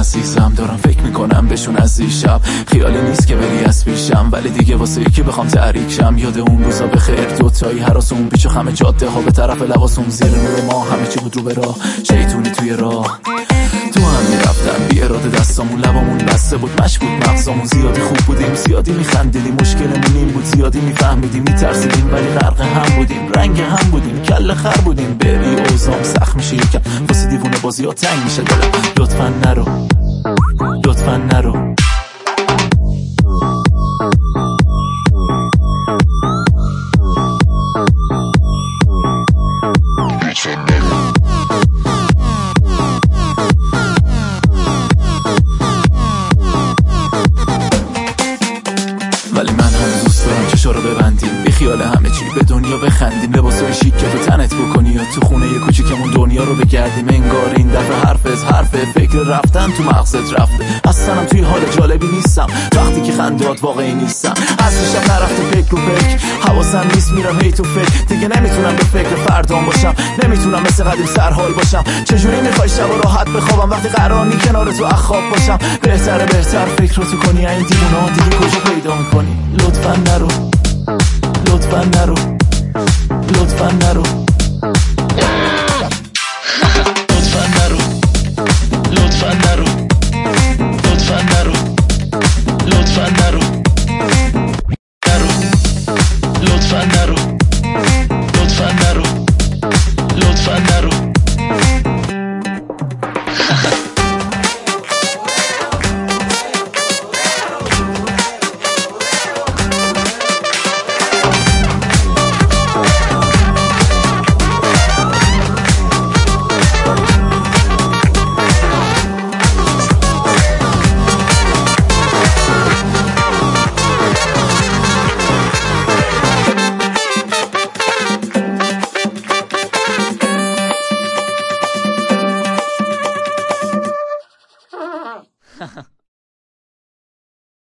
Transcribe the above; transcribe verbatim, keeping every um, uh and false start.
عزیزم، دارم فکر میکنم بهشون از دیشب. خیالی نیست که بری از پیشم، ولی دیگه واسه یکی بخوام تحریک شم. یاد اون روزا بخیر، دوتایی هراس اون پیچ و خم جاده ها به طرف لباسون، زیر نور ما همه چی بود رو به راه، شیطونی توی راه. تو هم میرفتم بی اراده دستامون، لبامون بسته بود، مش بود مغزامون. زیادی خوب بودیم، زیادی میخندیدیم، مشکلمون این بود زیادی میفهمیدیم، میترسیدیم ولی غرق هم بودیم، رنگ هم بودیم، کل خر بودیم. بری اوزام سخت میشه یکم، واسه دیوونه بازی ها تنگ میشه دلم. لطفا نرو، لطفا نرو. ولی من هم دوست دارم چشا رو ببندیم، بی خیال همه چی به دنیا بخندیم. لباسای شیک که تو تنت بکنی یا تو خونه کوچیکمون دنیا رو بگردیم. انگار این دفعه حرفت حرفه، فکر رفتن تو مغزت رفته. اصلا هم توی حال جالبی نیستم وقتی که خندات واقعی نیستم. اصلشم نرفته فکر رو فکر، حواسم نیست میرم هی تو فکر. دیگه نمیتونم به فکر فردام باشم، نمیتونم مثل قدیم سرحال باشم. چجوری میخوای شب و راحت بخوابم وقتی قرار نی کنار تو اخواب باشم؟ بهتره بهتر فکر رو تو کنی، این دیوونا دیگه کجا پیدا میکنی؟ لطفا نرو، لطفا نرو، لطفا نرو.